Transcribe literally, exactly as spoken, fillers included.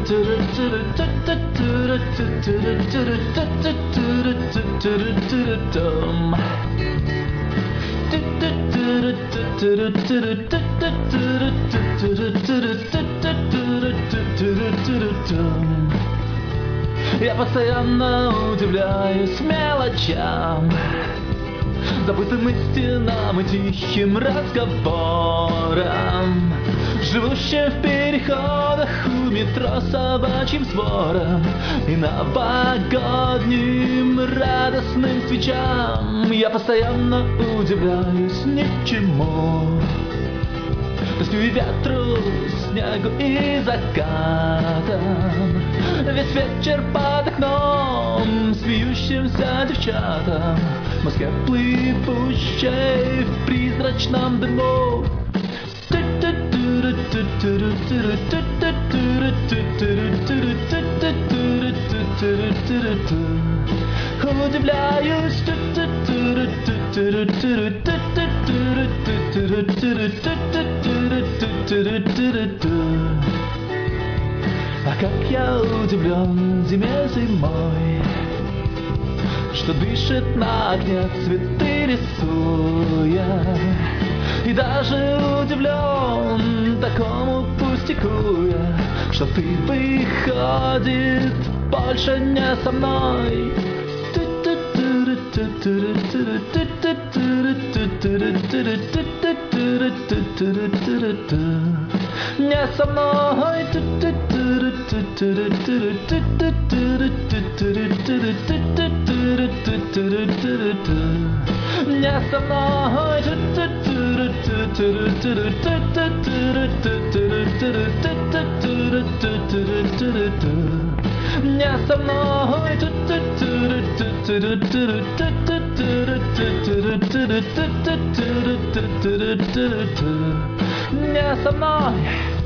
Я постоянно удивляюсь мелочам, забытым истинам и тихим разговорам, живущим в переходах у метро собачьим свором и новогодним радостным свечам. Я постоянно удивляюсь ничему, дождю и ветру, снегу и закатам, весь вечер под окном смеющимся девчатам, в Москве плывущей в призрачном дыму. Удивляюсь, а как я удивлен зиме зимой, что дышит на огне цветы рисуя, и даже удивлен такому пустяку я, что ты, выходит, больше не со мной. Не со мной. Не со мной. Не со мной. Не со мной.